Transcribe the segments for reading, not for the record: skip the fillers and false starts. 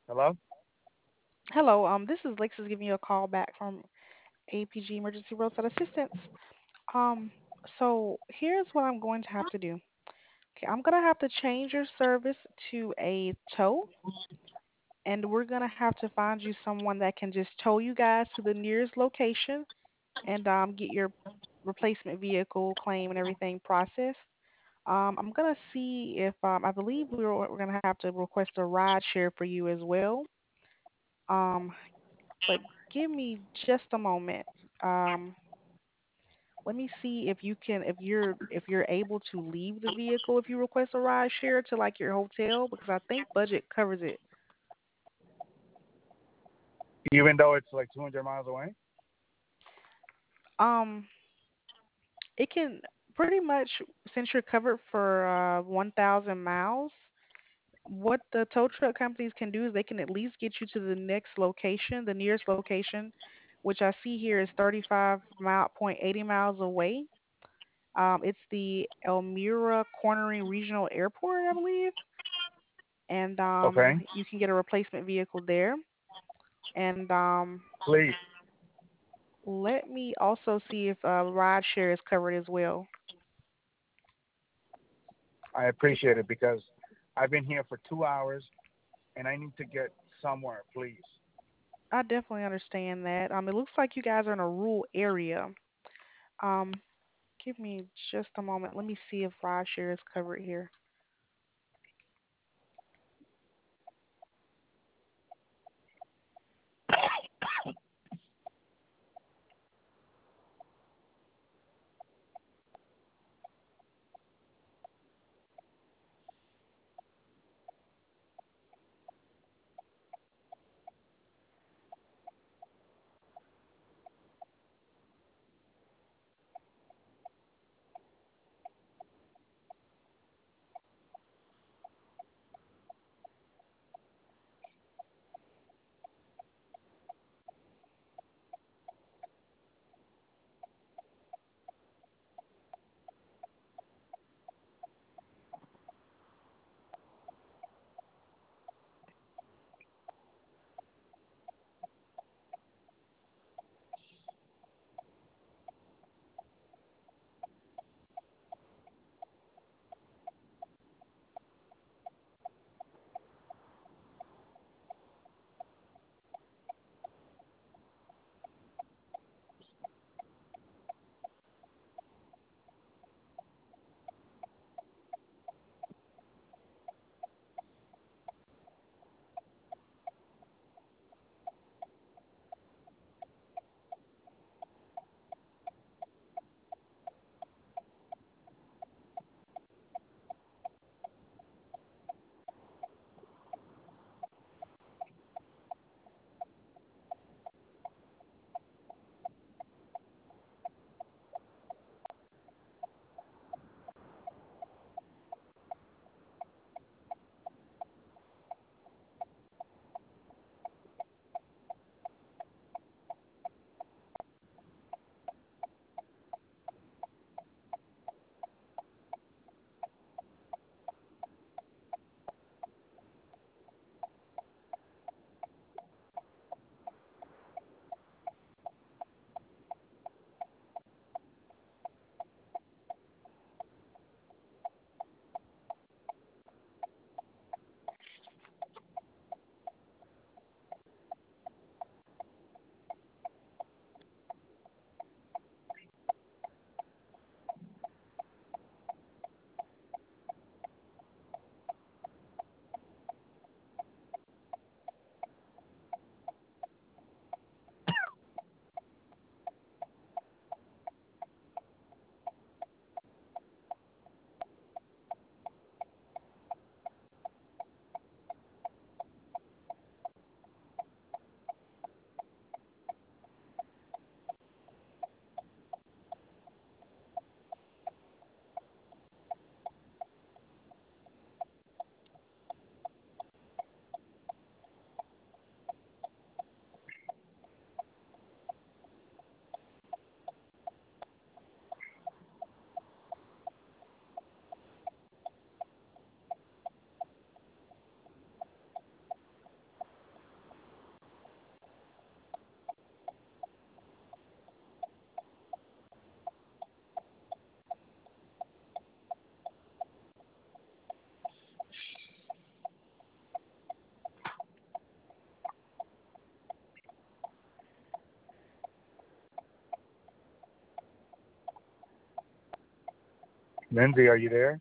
Hello? Hello, this is Lexus giving you a call back from APG Emergency Roadside Assistance. Um, so here's what I'm going to have to do. Okay, I'm gonna have to change your service to a tow, and we're gonna have to find you someone that can just tow you guys to the nearest location and get your replacement vehicle claim and everything processed. I'm gonna see if I believe we're gonna have to request a ride share for you as well. Um, but give me just a moment. Um, Let me see if you can if you're able to leave the vehicle if you request a ride share to like your hotel because I think budget covers it. Even though it's like 200 miles away? Um, it can pretty much since you're covered for 1,000 miles. What the tow truck companies can do is they can at least get you to the next location, the nearest location, which I see here is 35.80 miles away. It's the Elmira Cornering Regional Airport, I believe, and Okay. you can get a replacement vehicle there. And Please. let me also see if ride share is covered as well. I appreciate it because I've been here for 2 hours and I need to get somewhere, please. I definitely understand that. It looks like you guys are in a rural area. Um, Give me just a moment. Let me see if ride share is covered here. Lindsay, are you there?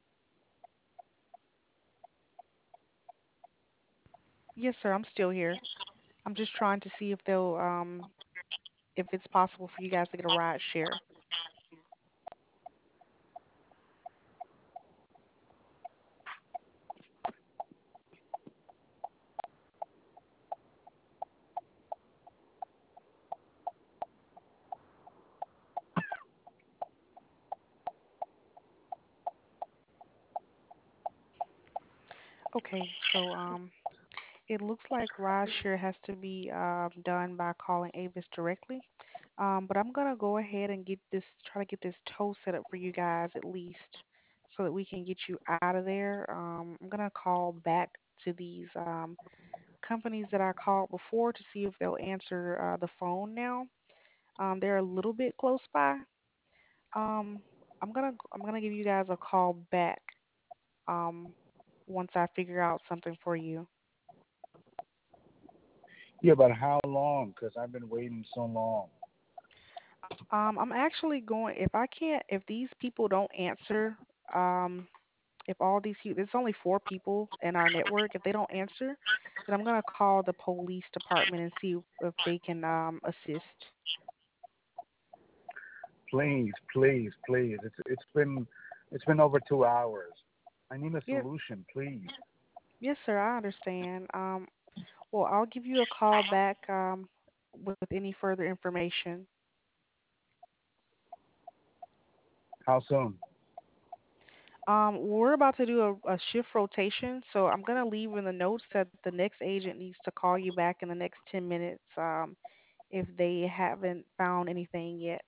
Yes, sir. I'm still here. I'm just trying to see if it's possible for you guys to get a ride share. Okay, so it looks like ride share has to be done by calling Avis directly. But I'm gonna go ahead and try to get this tow set up for you guys at least, so that we can get you out of there. I'm gonna call back to these companies that I called before to see if they'll answer the phone now. They're a little bit close by. Um, I'm gonna give you guys a call back um, once I figure out something for you. Yeah, but how long? Because I've been waiting so long. I'm actually going, if these people don't answer, um, if all these people, there's only four people in our network, if they don't answer, then I'm gonna call the police department and see if they can assist. Please, please, please. It's been over 2 hours. I need a Yeah, solution, please. yes, sir, I understand. Well, I'll give you a call back with any further information. How soon? We're about to do a shift rotation, so I'm gonna leave in the notes that the next agent needs to call you back in the next 10 minutes. If they haven't found anything yet.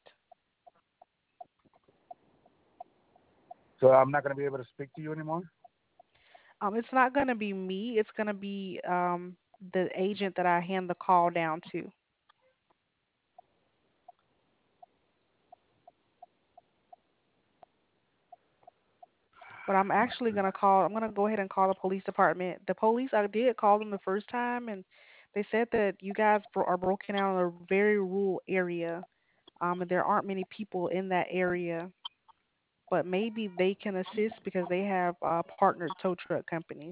So I'm not going to be able to speak to you anymore? It's not gonna be me. It's gonna be the agent that I hand the call down to. But I'm My actually gonna goodness. call. I'm gonna go ahead and call the police department. The police, I did call them the first time, and they said that you guys are broken out in a very rural area, and there aren't many people in that area. But maybe they can assist because they have partnered tow truck companies.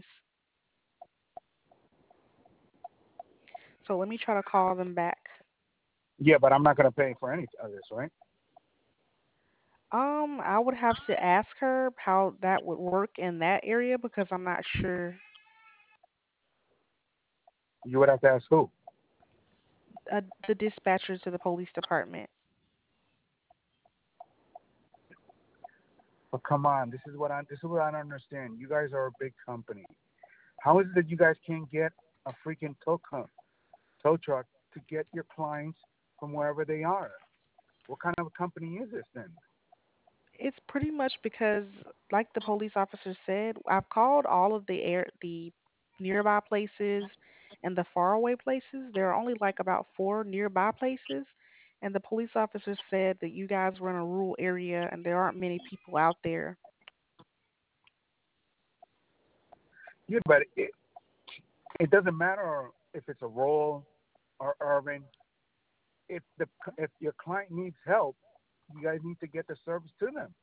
So let me try to call them back. Yeah, but I'm not going to pay for any of this, right? I would have to ask her how that would work in that area because I'm not sure. You would have to ask who? The dispatchers to the police department. But come on, this is what I don't understand. You guys are a big company. How is it that you guys can't get a freaking tow truck to get your clients from wherever they are? What kind of a company is this then? It's pretty much because, like the police officer said, I've called all of the nearby places and the faraway places. There are only like about four nearby places, and the police officer said that you guys were in a rural area and there aren't many people out there. Yeah, but it doesn't matter if it's a rural or urban. If your client needs help, you guys need to get the service to them.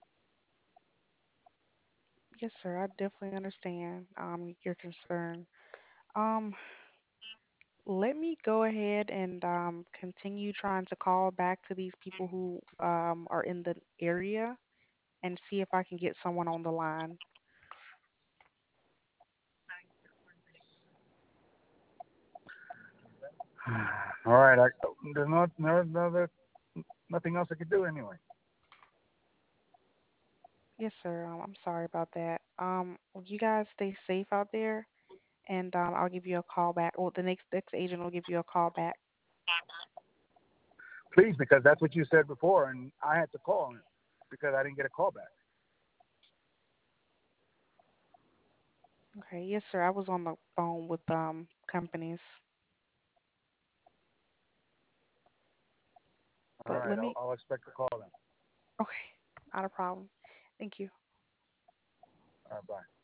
Yes, sir. I definitely understand your concern. Um, Let me go ahead and continue trying to call back to these people who are in the area and see if I can get someone on the line. All right, there's nothing else I could do anyway. Yes, sir. I'm sorry about that. Well, you guys stay safe out there, and I'll give you a call back. Well, the next agent will give you a call back. Please, because that's what you said before, and I had to call because I didn't get a call back. Okay. Yes, sir. I was on the phone with companies, All but right, let I'll, me. I'll expect a call then. Okay, not a problem. Thank you. All right, bye.